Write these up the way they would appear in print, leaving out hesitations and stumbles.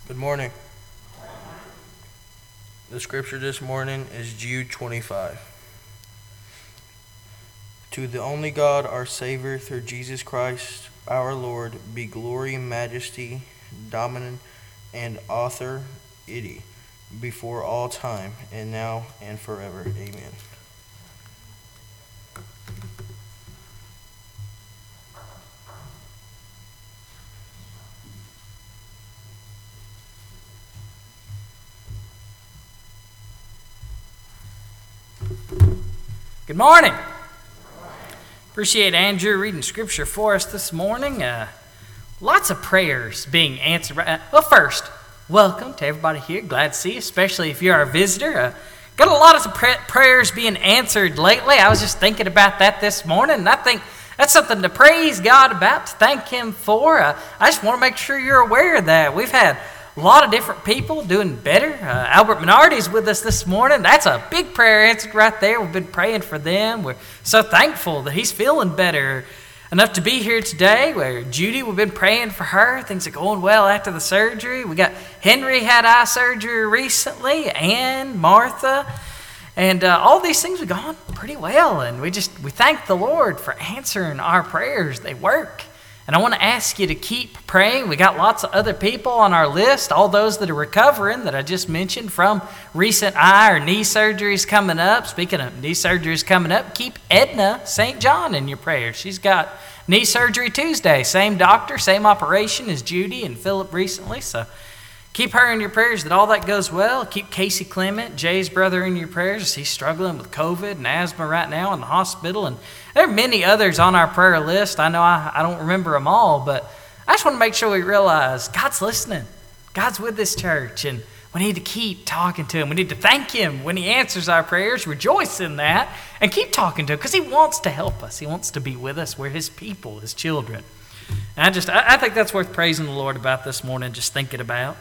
Good morning. The scripture this morning is Jude 25. To the only God, our Savior, through Jesus Christ, our Lord, be glory, majesty, dominion, and authority before all time, and now and forever. Amen. Good morning. Appreciate Andrew reading scripture for us this morning. Lots of prayers being answered. Well, first, welcome to everybody here. Glad to see you, especially if you're our visitor. Got a lot of prayers being answered lately. I was just thinking about that this morning, and I think that's something to praise God about, to thank Him for. I just want to make sure you're aware of that. We've had a lot of different people doing better. Albert Minardi's with us this morning. That's a big prayer answered right there. We've been praying for them. We're so thankful that he's feeling better enough to be here today. Where Judy, we've been praying for her. Things are going well after the surgery. We got Henry had eye surgery recently, and Martha. And all these things have gone pretty well. And we thank the Lord for answering our prayers. They work. And I want to ask you to keep praying. We got lots of other people on our list, all those that are recovering that I just mentioned from recent eye or knee surgeries coming up. Speaking of knee surgeries coming up, keep Edna St. John in your prayers. She's got knee surgery Tuesday. Same doctor, same operation as Judy and Philip recently. So keep her in your prayers that all that goes well. Keep Casey Clement, Jay's brother, in your prayers. He's struggling with COVID and asthma right now in the hospital. And there are many others on our prayer list. I know I don't remember them all, but I just want to make sure we realize God's listening. God's with this church, and we need to keep talking to Him. We need to thank Him when He answers our prayers, rejoice in that, and keep talking to Him because He wants to help us. He wants to be with us. We're His people, His children. And I think that's worth praising the Lord about this morning, just thinking about.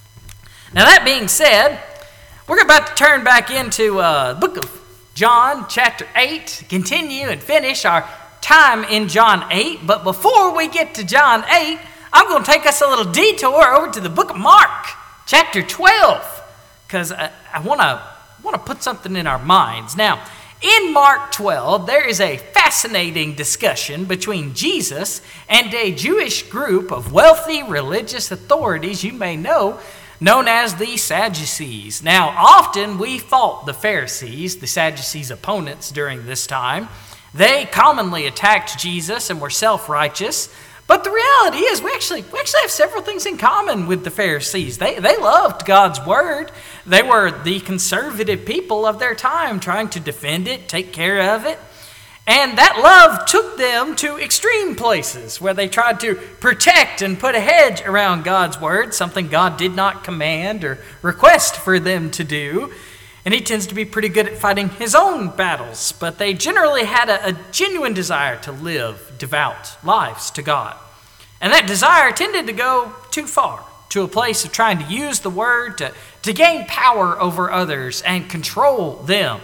Now, that being said, we're about to turn back into the book of John, chapter 8, continue and finish our time in John 8. But before we get to John 8, I'm going to take us a little detour over to the book of Mark, chapter 12, because I want to put something in our minds. Now, in Mark 12, there is a fascinating discussion between Jesus and a Jewish group of wealthy religious authorities you may know, known as the Sadducees. Now, often we fault the Pharisees, the Sadducees' opponents during this time. They commonly attacked Jesus and were self-righteous. But the reality is we actually have several things in common with the Pharisees. They loved God's word. They were the conservative people of their time, trying to defend it, take care of it. And that love took them to extreme places where they tried to protect and put a hedge around God's word, something God did not command or request for them to do. And He tends to be pretty good at fighting His own battles, but they generally had a genuine desire to live devout lives to God. And that desire tended to go too far, to a place of trying to use the word to gain power over others and control them.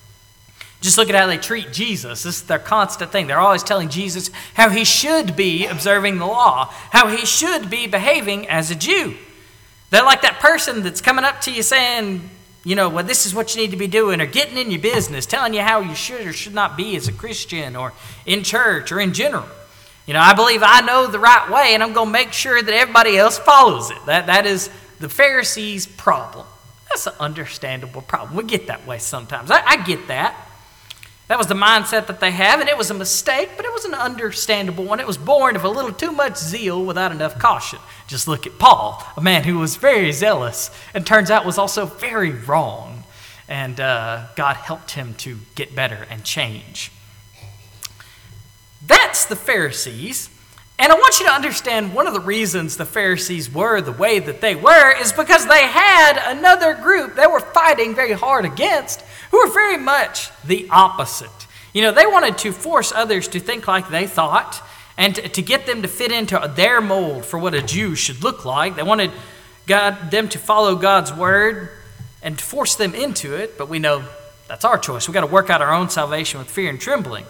Just look at how they treat Jesus. This is their constant thing. They're always telling Jesus how He should be observing the law, how He should be behaving as a Jew. They're like that person that's coming up to you saying, well, this is what you need to be doing, or getting in your business, telling you how you should or should not be as a Christian or in church or in general. I believe I know the right way, and I'm going to make sure that everybody else follows it. That is the Pharisees' problem. That's an understandable problem. We get that way sometimes. I get that. That was the mindset that they have, and it was a mistake, but it was an understandable one. It was born of a little too much zeal without enough caution. Just look at Paul, a man who was very zealous, and turns out was also very wrong. And God helped him to get better and change. That's the Pharisees. And I want you to understand one of the reasons the Pharisees were the way that they were is because they had another group they were fighting very hard against who were very much the opposite. They wanted to force others to think like they thought and to get them to fit into their mold for what a Jew should look like. They wanted them to follow God's word and to force them into it, but we know that's our choice. We've got to work out our own salvation with fear and trembling.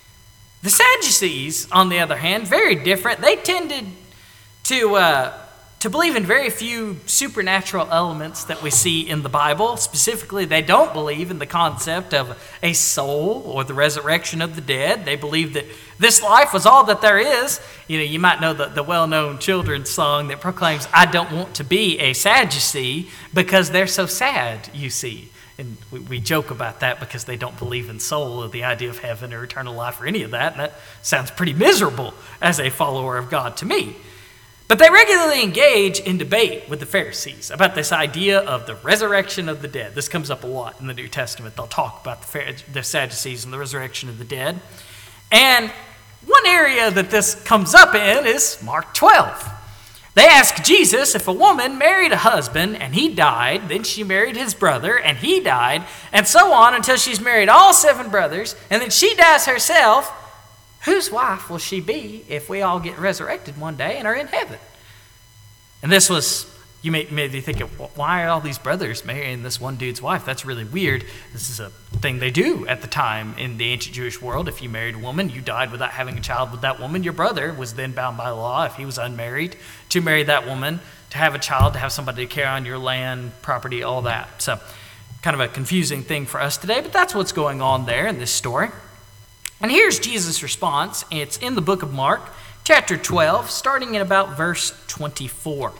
The Sadducees, on the other hand, very different. They tended to to believe in very few supernatural elements that we see in the Bible. Specifically, they don't believe in the concept of a soul or the resurrection of the dead. They believe that this life was all that there is. You might know the well-known children's song that proclaims, "I don't want to be a Sadducee because they're so sad, you see." And we joke about that because they don't believe in soul or the idea of heaven or eternal life or any of that. And that sounds pretty miserable as a follower of God to me. But they regularly engage in debate with the Pharisees about this idea of the resurrection of the dead. This comes up a lot in the New Testament. They'll talk about the Sadducees and the resurrection of the dead. And one area that this comes up in is Mark 12. They ask Jesus, if a woman married a husband and he died, then she married his brother and he died, and so on until she's married all 7 brothers, and then she dies herself, whose wife will she be if we all get resurrected one day and are in heaven? And this was, you may be thinking, why are all these brothers marrying this one dude's wife? That's really weird. This is a thing they do at the time in the ancient Jewish world. If you married a woman, you died without having a child with that woman, your brother was then bound by law, if he was unmarried, to marry that woman, to have a child, to have somebody to carry on your land, property, all that. So kind of a confusing thing for us today, but that's what's going on there in this story. And here's Jesus' response. It's in the book of Mark, chapter 12, starting in about verse 24.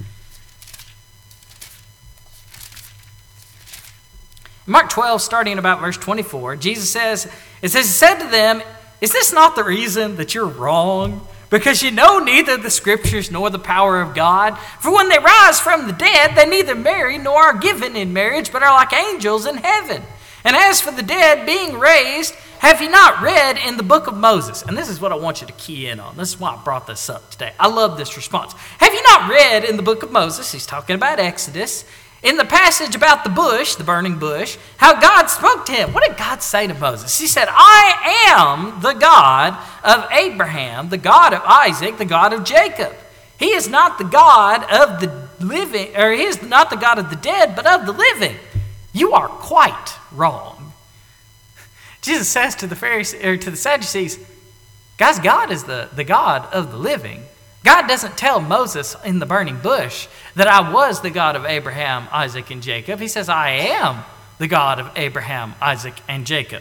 Mark 12, starting in about verse 24, Jesus says, it says, he said to them, "Is this not the reason that you're wrong? Because you know neither the Scriptures nor the power of God. For when they rise from the dead, they neither marry nor are given in marriage, but are like angels in heaven. And as for the dead being raised, have you not read in the book of Moses?" And this is what I want you to key in on. This is why I brought this up today. I love this response. Have you not read in the book of Moses, he's talking about Exodus, in the passage about the bush, the burning bush, how God spoke to him? What did God say to Moses? He said, "I am the God of Abraham, the God of Isaac, the God of Jacob. He is not the God of the living, or he is not the God of the dead, but of the living. You are quite wrong." Jesus says to the Pharisees, or to the Sadducees, guys, God is the God of the living. God doesn't tell Moses in the burning bush that I was the God of Abraham, Isaac, and Jacob. He says, I am the God of Abraham, Isaac, and Jacob.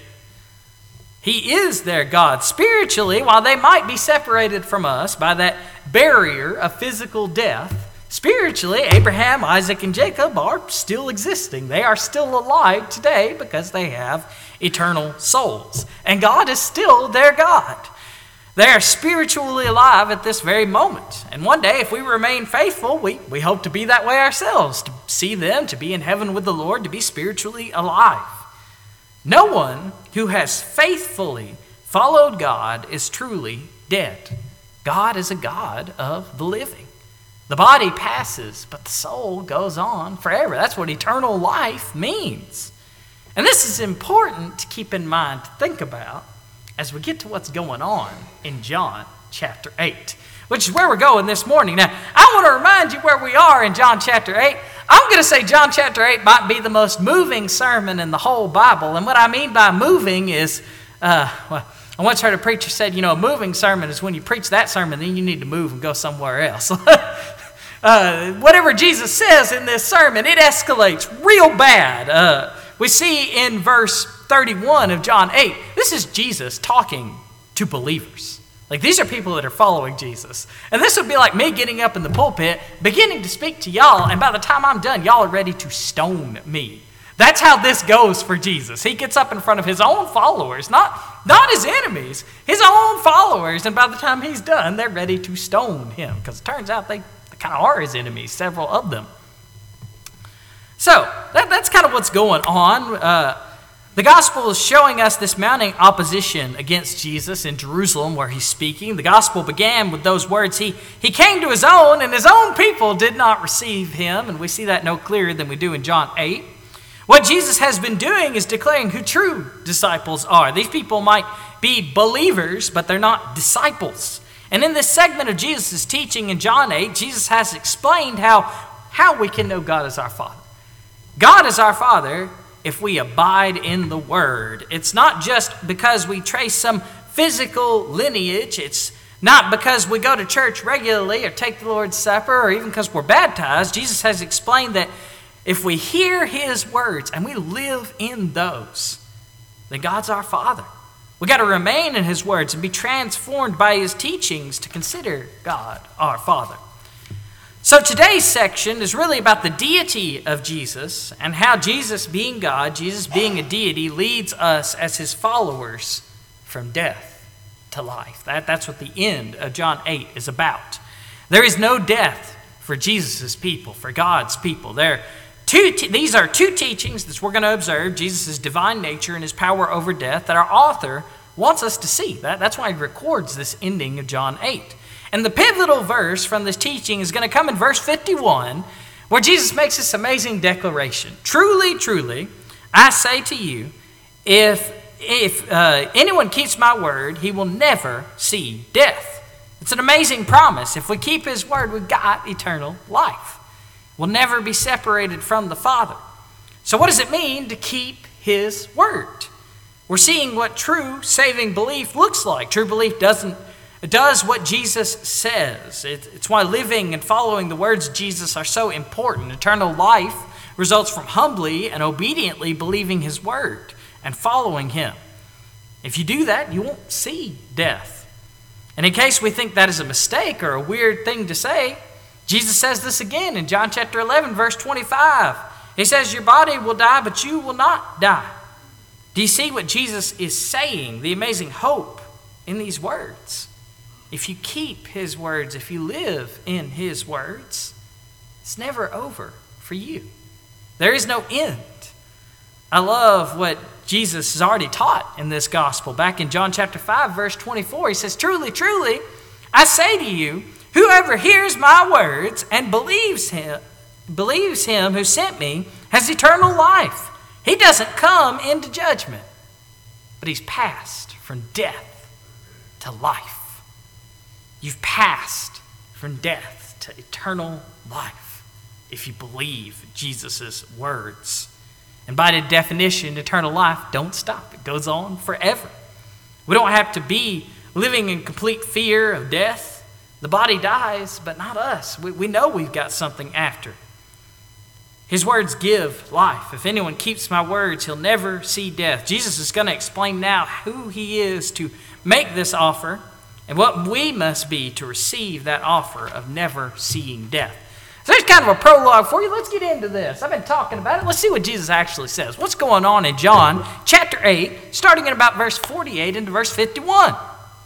He is their God spiritually, while they might be separated from us by that barrier of physical death. Spiritually, Abraham, Isaac, and Jacob are still existing. They are still alive today because they have eternal souls. And God is still their God. They are spiritually alive at this very moment. And one day, if we remain faithful, we hope to be that way ourselves, to see them, to be in heaven with the Lord, to be spiritually alive. No one who has faithfully followed God is truly dead. God is a God of the living. The body passes, but the soul goes on forever. That's what eternal life means. And this is important to keep in mind, to think about, as we get to what's going on in John chapter 8, which is where we're going this morning. Now, I want to remind you where we are in John chapter 8. I'm going to say John chapter 8 might be the most moving sermon in the whole Bible. And what I mean by moving is, I once heard a preacher said, a moving sermon is when you preach that sermon, then you need to move and go somewhere else. Whatever Jesus says in this sermon, it escalates real bad. We see in verse 31 of John 8, this is Jesus talking to believers. Like, these are people that are following Jesus. And this would be like me getting up in the pulpit, beginning to speak to y'all, and by the time I'm done, y'all are ready to stone me. That's how this goes for Jesus. He gets up in front of his own followers, not his enemies, his own followers, and by the time he's done, they're ready to stone him, because it turns out they kind of are his enemies, several of them. So, that's kind of what's going on. The gospel is showing us this mounting opposition against Jesus in Jerusalem where he's speaking. The gospel began with those words, he came to his own, and his own people did not receive him. And we see that no clearer than we do in John 8. What Jesus has been doing is declaring who true disciples are. These people might be believers, but they're not disciples. And in this segment of Jesus' teaching in John 8, Jesus has explained how we can know God as our Father. God is our Father if we abide in the Word. It's not just because we trace some physical lineage. It's Not because we go to church regularly or take the Lord's Supper or even because we're baptized. Jesus has explained that if we hear his words and we live in those, then God's our Father. We got to remain in his words and be transformed by his teachings to consider God our Father. So today's section is really about the deity of Jesus and how Jesus being God, Jesus being a deity, leads us as his followers from death to life. That's what the end of John 8 is about. There is no death for Jesus' people, for God's people. These are two teachings that we're going to observe, Jesus' divine nature and his power over death, that our author wants us to see. That's why he records this ending of John 8. And the pivotal verse from this teaching is going to come in verse 51, where Jesus makes this amazing declaration. Truly, truly, I say to you, if anyone keeps my word, he will never see death. It's an amazing promise. If we keep his word, we've got eternal life. We'll never be separated from the Father. So what does it mean to keep his word? We're seeing what true saving belief looks like. True belief does what Jesus says. It's why living and following the words of Jesus are so important. Eternal life results from humbly and obediently believing his word and following him. If you do that, you won't see death. And in case we think that is a mistake or a weird thing to say, Jesus says this again in John chapter 11, verse 25. He says, your body will die, but you will not die. Do you see what Jesus is saying? The amazing hope in these words. If you keep his words, if you live in his words, it's never over for you. There is no end. I love what Jesus has already taught in this gospel. Back in John chapter 5, verse 24, he says, truly, truly, I say to you, whoever hears my words and believes him who sent me has eternal life. He doesn't come into judgment, but he's passed from death to life. You've passed from death to eternal life if you believe Jesus' words. And by the definition, eternal life don't stop. It goes on forever. We don't have to be living in complete fear of death. The body dies, but not us. We know we've got something after. His words give life. If anyone keeps my words, he'll never see death. Jesus is going to explain now who he is to make this offer and what we must be to receive that offer of never seeing death. So there's kind of a prologue for you. Let's get into this. I've been talking about it. Let's see what Jesus actually says. What's going on in John chapter 8, starting in about verse 48 into verse 51.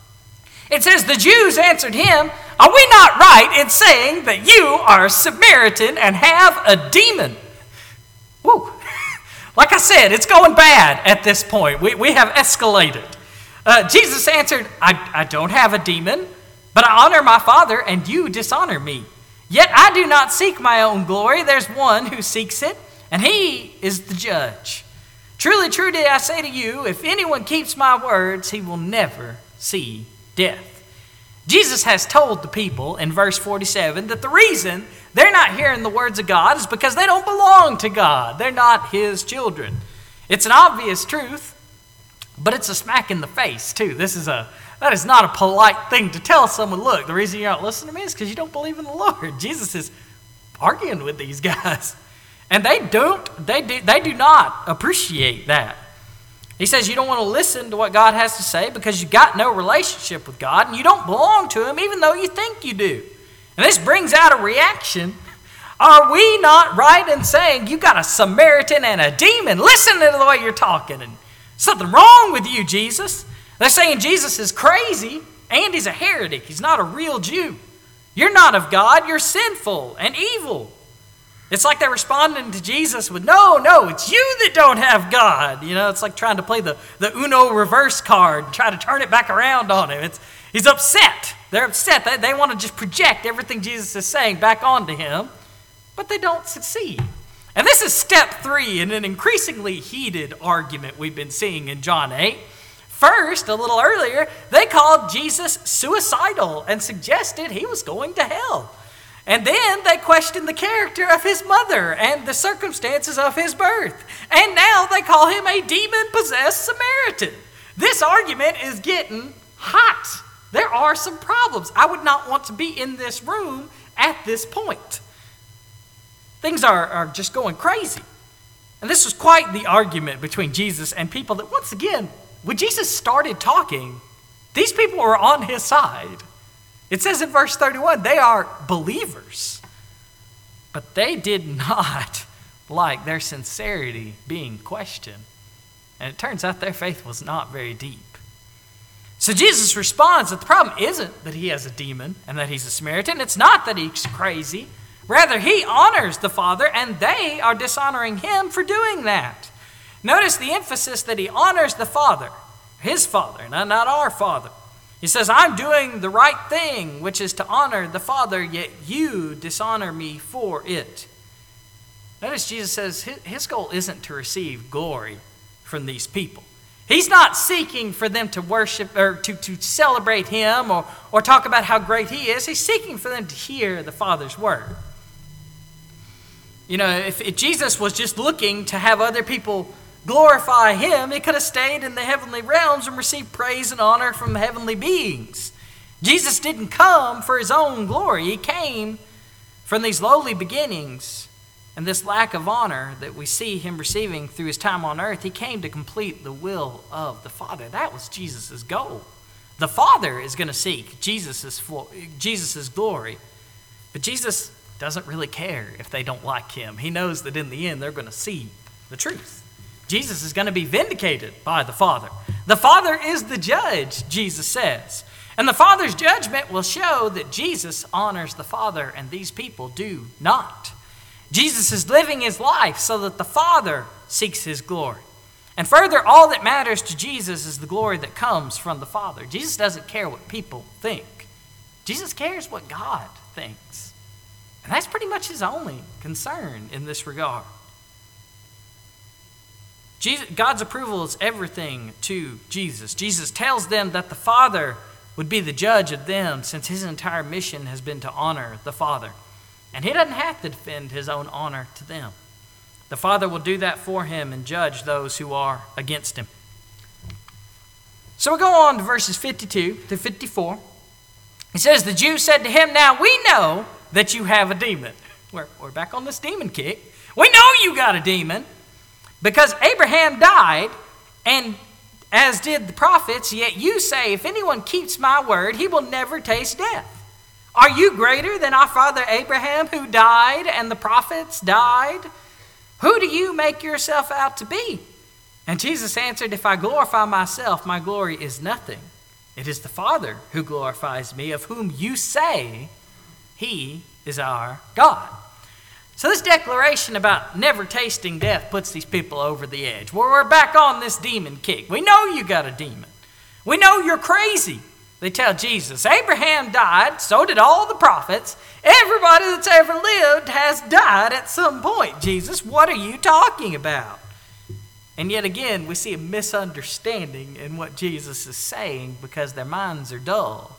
It says, the Jews answered him, are we not right in saying that you are a Samaritan and have a demon? Woo. Like I said, it's going bad at this point. We have escalated. Jesus answered, I don't have a demon, but I honor my Father, and you dishonor me. Yet I do not seek my own glory. There's one who seeks it, and he is the judge. Truly, truly, I say to you, if anyone keeps my words, he will never see death. Jesus has told the people in verse 47 that the reason they're not hearing the words of God is because they don't belong to God. They're not his children. It's an obvious truth, but it's a smack in the face too. That is not a polite thing to tell someone. Look, the reason you're not listening to me is because you don't believe in the Lord. Jesus is arguing with these guys, and they do not appreciate that. He says you don't want to listen to what God has to say because you've got no relationship with God and you don't belong to him even though you think you do. And this brings out a reaction. Are we not right in saying you got a Samaritan and a demon? Listen to the way you're talking. And something wrong with you, Jesus. They're saying Jesus is crazy and he's a heretic. He's not a real Jew. You're not of God. You're sinful and evil. It's like they're responding to Jesus with, no, it's you that don't have God. You know, it's like trying to play the Uno reverse card and try to turn it back around on him. He's upset. They're upset. They want to just project everything Jesus is saying back onto him, but they don't succeed. And this is step 3 in an increasingly heated argument we've been seeing in John 8. First, a little earlier, they called Jesus suicidal and suggested he was going to hell. And then they questioned the character of his mother and the circumstances of his birth. And now they call him a demon-possessed Samaritan. This argument is getting hot. There are some problems. I would not want to be in this room at this point. Things are just going crazy. And this was quite the argument between Jesus and people that, once again, when Jesus started talking, these people were on his side. It says in verse 31, they are believers. But they did not like their sincerity being questioned. And it turns out their faith was not very deep. So Jesus responds that the problem isn't that he has a demon and that he's a Samaritan. It's not that he's crazy. Rather, he honors the Father, and they are dishonoring him for doing that. Notice the emphasis that he honors the Father, his Father, not our Father. He says, I'm doing the right thing, which is to honor the Father, yet you dishonor me for it. Notice Jesus says his goal isn't to receive glory from these people. He's not seeking for them to worship or to celebrate him or talk about how great he is. He's seeking for them to hear the Father's word. You know, if Jesus was just looking to have other people glorify him, he could have stayed in the heavenly realms and received praise and honor from heavenly beings. Jesus didn't come for his own glory. He came from these lowly beginnings and this lack of honor that we see him receiving through his time on earth. He came to complete the will of the Father. That was Jesus' goal. The Father is going to seek Jesus' glory. But Jesus doesn't really care if they don't like him. He knows that in the end they're going to see the truth. Jesus is going to be vindicated by the Father. The Father is the judge, Jesus says. And the Father's judgment will show that Jesus honors the Father and these people do not. Jesus is living his life so that the Father seeks his glory. And further, all that matters to Jesus is the glory that comes from the Father. Jesus doesn't care what people think. Jesus cares what God thinks. And that's pretty much his only concern in this regard. God's approval is everything to Jesus. Jesus tells them that the Father would be the judge of them since his entire mission has been to honor the Father. And he doesn't have to defend his own honor to them. The Father will do that for him and judge those who are against him. So we go on to verses 52 to 54. It says, the Jews said to him, now we know that you have a demon. We're back on this demon kick. We know you got a demon because Abraham died, and as did the prophets, yet you say, if anyone keeps my word, he will never taste death. Are you greater than our father Abraham, who died and the prophets died? Who do you make yourself out to be? And Jesus answered, if I glorify myself, my glory is nothing. It is the Father who glorifies me, of whom you say he is our God. So this declaration about never tasting death puts these people over the edge. We're back on this demon kick. We know you got a demon. We know you're crazy. They tell Jesus, Abraham died, so did all the prophets. Everybody that's ever lived has died at some point. Jesus, what are you talking about? And yet again, we see a misunderstanding in what Jesus is saying because their minds are dull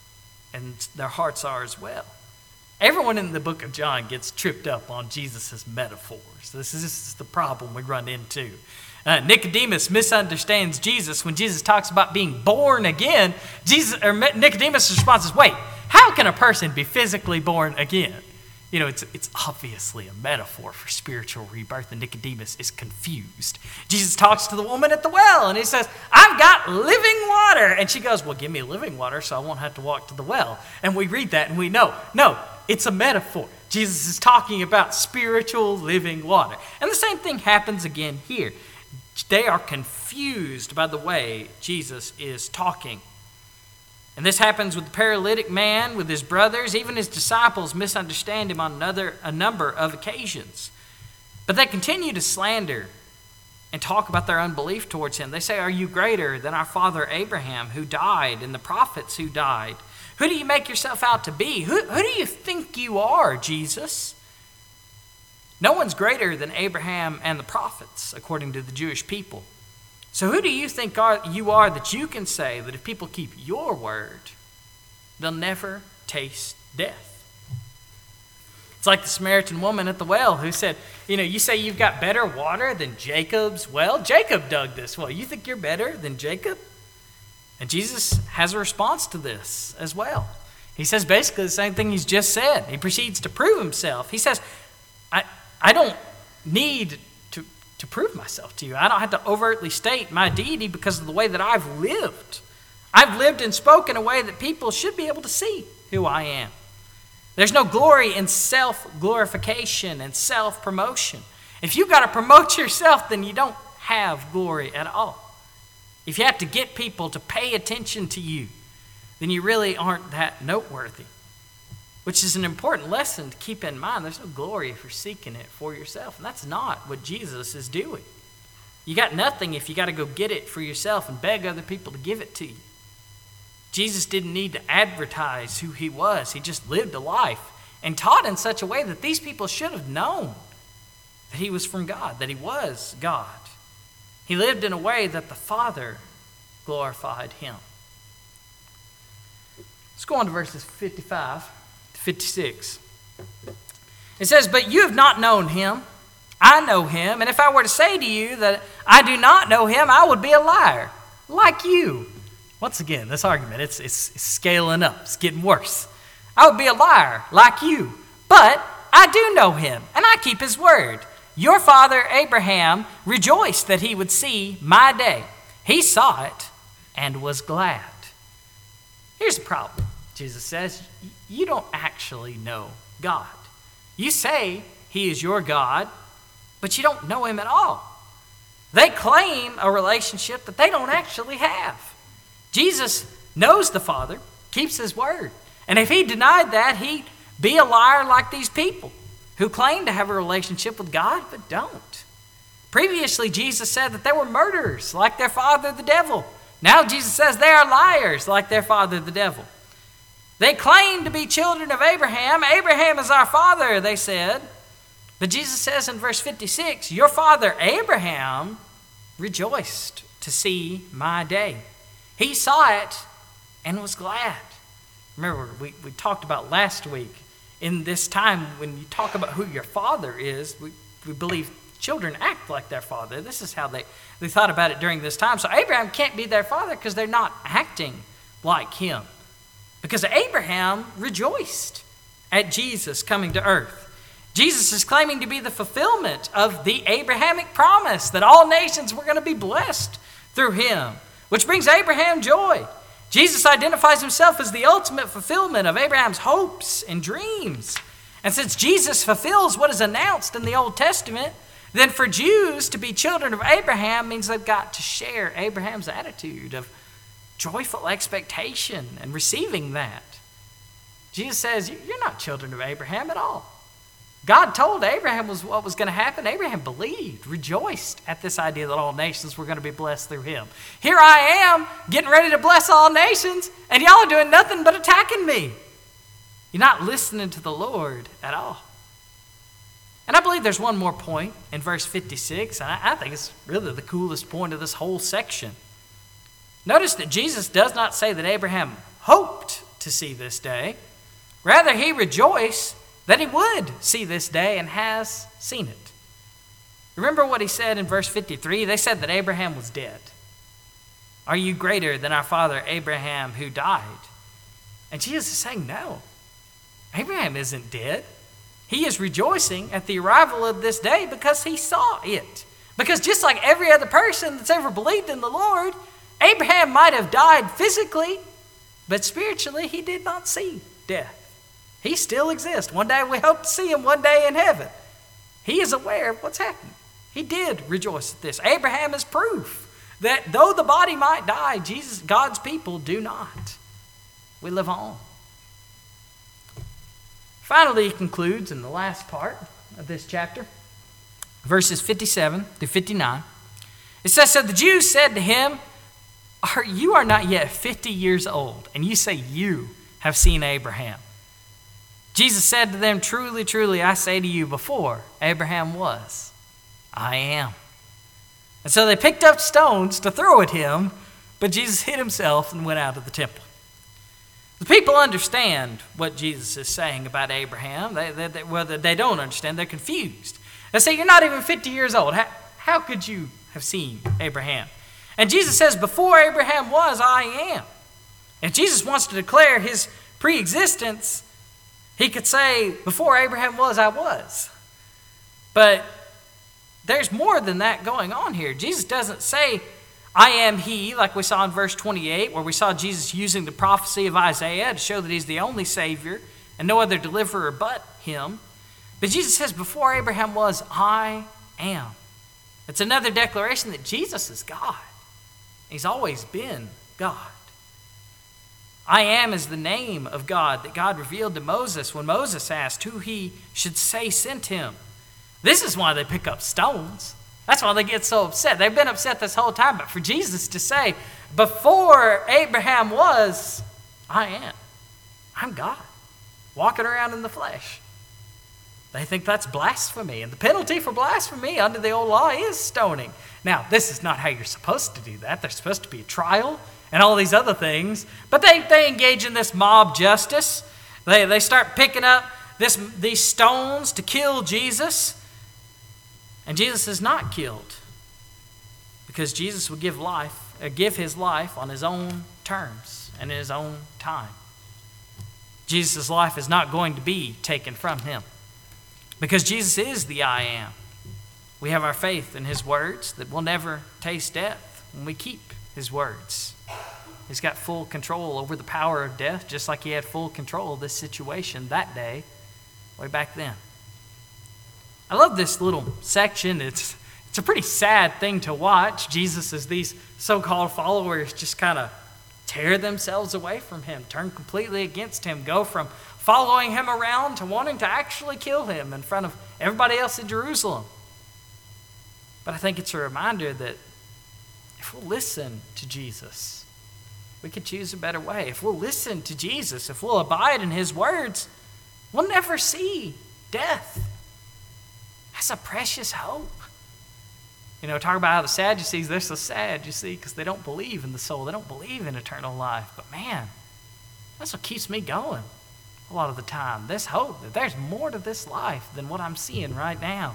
and their hearts are as well. Everyone in the book of John gets tripped up on Jesus' metaphors. This is the problem we run into. Nicodemus misunderstands Jesus when Jesus talks about being born again. Nicodemus' response is, wait, how can a person be physically born again? You know, it's obviously a metaphor for spiritual rebirth, and Nicodemus is confused. Jesus talks to the woman at the well, and he says, I've got living water. And she goes, well, give me living water so I won't have to walk to the well. And we read that, and we know, no, it's a metaphor. Jesus is talking about spiritual living water. And the same thing happens again here. They are confused by the way Jesus is talking. And this happens with the paralytic man, with his brothers. Even his disciples misunderstand him on a number of occasions. But they continue to slander and talk about their unbelief towards him. They say, are you greater than our father Abraham, who died, and the prophets who died? Who do you make yourself out to be? Who do you think you are, Jesus? No one's greater than Abraham and the prophets, according to the Jewish people. So who do you think you are that you can say that if people keep your word, they'll never taste death? It's like the Samaritan woman at the well who said, you say you've got better water than Jacob's well? Jacob dug this well. You think you're better than Jacob? And Jesus has a response to this as well. He says basically the same thing he's just said. He proceeds to prove himself. He says, I don't need to prove myself to you. I don't have to overtly state my deity because of the way that I've lived. I've lived and spoken in a way that people should be able to see who I am. There's no glory in self-glorification and self-promotion. If you've got to promote yourself, then you don't have glory at all. If you have to get people to pay attention to you, then you really aren't that noteworthy, which is an important lesson to keep in mind. There's no glory if you're seeking it for yourself, and that's not what Jesus is doing. You got nothing if you got to go get it for yourself and beg other people to give it to you. Jesus didn't need to advertise who he was. He just lived a life and taught in such a way that these people should have known that he was from God, that he was God. He lived in a way that the Father glorified him. Let's go on to verses 55 to 56. It says, "But you have not known him. I know him. And if I were to say to you that I do not know him, I would be a liar, like you." Once again, this argument, it's scaling up. It's getting worse. "I would be a liar, like you. But I do know him, and I keep his word. Your father Abraham rejoiced that he would see my day. He saw it and was glad." Here's the problem, Jesus says. You don't actually know God. You say he is your God, but you don't know him at all. They claim a relationship that they don't actually have. Jesus knows the Father, keeps his word. And if he denied that, he'd be a liar like these people who claim to have a relationship with God but don't. Previously, Jesus said that they were murderers like their father, the devil. Now Jesus says they are liars like their father, the devil. They claim to be children of Abraham. Abraham is our father, they said. But Jesus says in verse 56, "Your father Abraham rejoiced to see my day. He saw it and was glad." Remember, we talked about last week, in this time when you talk about who your father is, we believe children act like their father. This is how they thought about it during this time. So Abraham can't be their father because they're not acting like him. Because Abraham rejoiced at Jesus coming to earth. Jesus is claiming to be the fulfillment of the Abrahamic promise that all nations were going to be blessed through him, which brings Abraham joy. Jesus identifies himself as the ultimate fulfillment of Abraham's hopes and dreams. And since Jesus fulfills what is announced in the Old Testament, then for Jews to be children of Abraham means they've got to share Abraham's attitude of joyful expectation and receiving that. Jesus says, you're not children of Abraham at all. God told Abraham what was going to happen. Abraham believed, rejoiced at this idea that all nations were going to be blessed through him. Here I am getting ready to bless all nations, and y'all are doing nothing but attacking me. You're not listening to the Lord at all. And I believe there's one more point in verse 56, and I think it's really the coolest point of this whole section. Notice that Jesus does not say that Abraham hoped to see this day. Rather, he rejoiced that he would see this day and has seen it. Remember what he said in verse 53? They said that Abraham was dead. "Are you greater than our father Abraham who died?" And Jesus is saying, no, Abraham isn't dead. He is rejoicing at the arrival of this day because he saw it. Because just like every other person that's ever believed in the Lord, Abraham might have died physically, but spiritually he did not see death. He still exists. One day we hope to see him one day in heaven. He is aware of what's happening. He did rejoice at this. Abraham is proof that though the body might die, God's people do not. We live on. Finally, he concludes in the last part of this chapter, verses 57 through 59. It says, "So the Jews said to him, you are not yet 50 years old, and you say you have seen Abraham. Jesus said to them, truly, truly, I say to you, before Abraham was, I am." And so they picked up stones to throw at him, but Jesus hid himself and went out of the temple. The people understand what Jesus is saying about Abraham. Whether they don't understand, they're confused. They say, you're not even 50 years old. How could you have seen Abraham? And Jesus says, before Abraham was, I am. If Jesus wants to declare his pre-existence, he could say, before Abraham was, I was. But there's more than that going on here. Jesus doesn't say, I am he, like we saw in verse 28, where we saw Jesus using the prophecy of Isaiah to show that he's the only Savior and no other deliverer but him. But Jesus says, before Abraham was, I am. It's another declaration that Jesus is God. He's always been God. I am is the name of God that God revealed to Moses when Moses asked who he should say sent him. This is why they pick up stones. That's why they get so upset. They've been upset this whole time. But for Jesus to say, before Abraham was, I am. I'm God, walking around in the flesh. They think that's blasphemy. And the penalty for blasphemy under the old law is stoning. Now, this is not how you're supposed to do that. There's supposed to be a trial and all these other things. But they engage in this mob justice. They start picking up these stones to kill Jesus. And Jesus is not killed because Jesus would give his life on his own terms and in his own time. Jesus' life is not going to be taken from him because Jesus is the I am. We have our faith in his words that we'll never taste death when we keep his words. He's got full control over the power of death, just like he had full control of this situation that day, way back then. I love this little section. It's a pretty sad thing to watch. Jesus, as these so-called followers just kind of tear themselves away from him, turn completely against him, go from following him around to wanting to actually kill him in front of everybody else in Jerusalem. But I think it's a reminder that if we'll listen to Jesus, we could choose a better way. If we'll listen to Jesus, if we'll abide in his words, we'll never see death. That's a precious hope. Talk about how the Sadducees, they're so sad, you see, because they don't believe in the soul. They don't believe in eternal life. But man, that's what keeps me going a lot of the time. This hope that there's more to this life than what I'm seeing right now.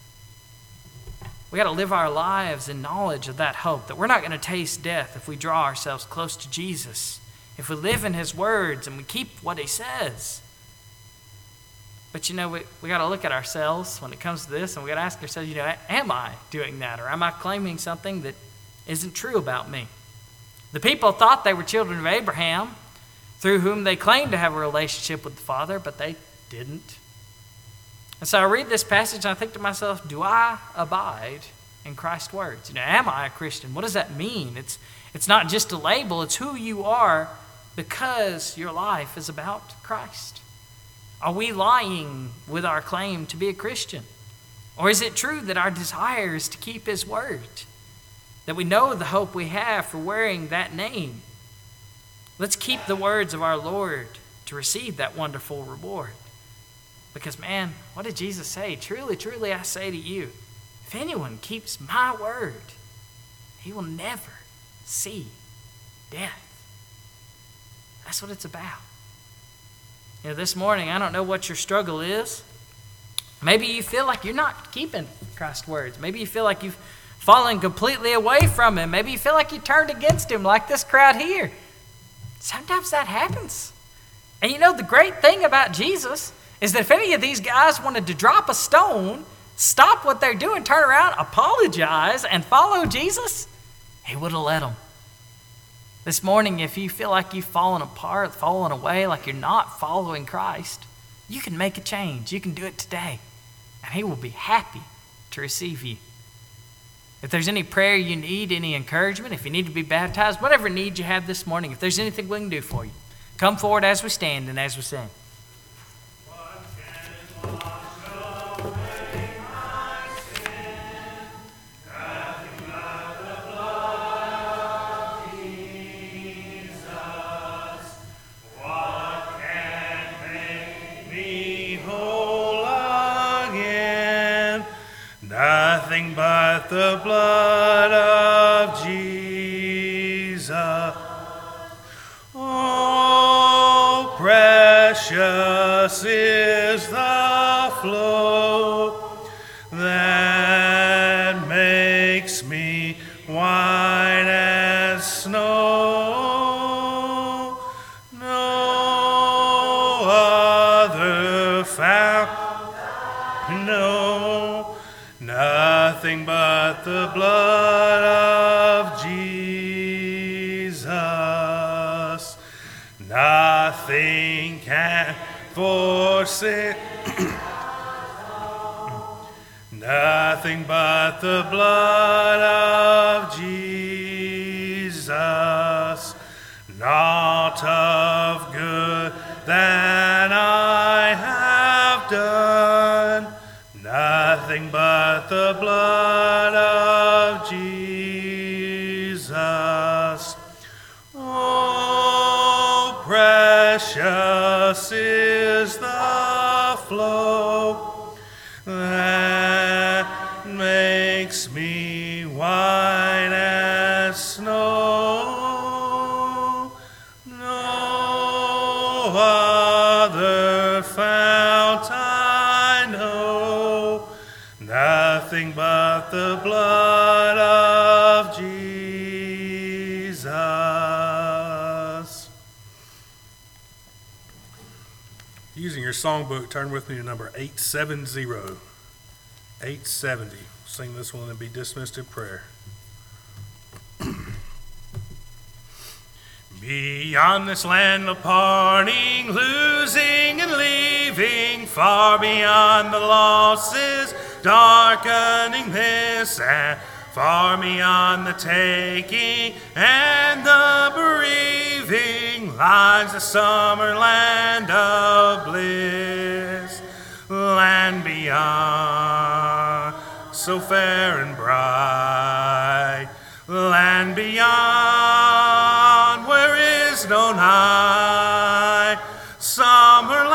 We got to live our lives in knowledge of that hope, that we're not going to taste death if we draw ourselves close to Jesus, if we live in his words and we keep what he says. But we got to look at ourselves when it comes to this, and we got to ask ourselves, am I doing that, or am I claiming something that isn't true about me? The people thought they were children of Abraham, through whom they claimed to have a relationship with the Father, but they didn't. And so I read this passage and I think to myself, do I abide in Christ's words? Am I a Christian? What does that mean? It's not just a label, it's who you are because your life is about Christ. Are we lying with our claim to be a Christian? Or is it true that our desire is to keep his word? That we know the hope we have for wearing that name? Let's keep the words of our Lord to receive that wonderful reward. Because man, what did Jesus say? Truly, truly, I say to you, if anyone keeps my word, he will never see death. That's what it's about. This morning, I don't know what your struggle is. Maybe you feel like you're not keeping Christ's words. Maybe you feel like you've fallen completely away from him. Maybe you feel like you turned against him like this crowd here. Sometimes that happens. And the great thing about Jesus is that if any of these guys wanted to drop a stone, stop what they're doing, turn around, apologize, and follow Jesus, he would have let them. This morning, if you feel like you've fallen apart, fallen away, like you're not following Christ, you can make a change. You can do it today, and he will be happy to receive you. If there's any prayer you need, any encouragement, if you need to be baptized, whatever need you have this morning, if there's anything we can do for you, come forward as we stand and as we sing. Nothing but the blood of Jesus. Oh, precious is the flow that makes me white Nothing but the blood of Jesus. Nothing can forsake. Nothing but the blood of Jesus. Naught of good that I have done. Nothing but the blood of Jesus. Oh, precious is the flow that makes me white as snow. No other fount I know. Nothing but the blood of Jesus. Using your songbook, turn with me to number 870. 870. Sing this one and be dismissed in prayer. Beyond this land of parting, losing and leaving, far beyond the losses, darkening this, and far beyond the taking and the bereaving, lies the summer land of bliss. Land beyond, so fair and bright, land beyond, where is no night. Summer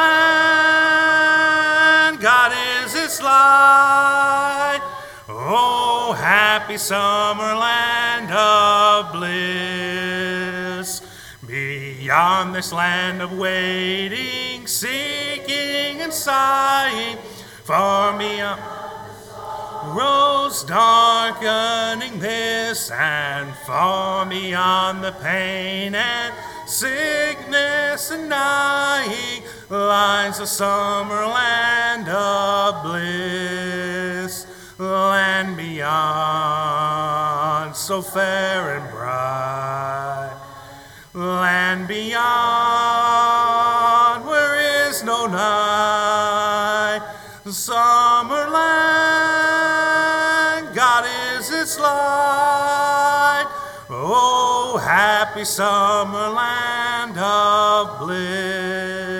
land, God is its light. Oh, happy summer land of bliss. Beyond this land of waiting, seeking and sighing, far beyond rose darkening this, and far beyond the pain and sickness and dying, lies the summer land of bliss. Land beyond, so fair and bright. Land beyond, where is no night. Summer land, God is its light. Oh, happy summer land of bliss.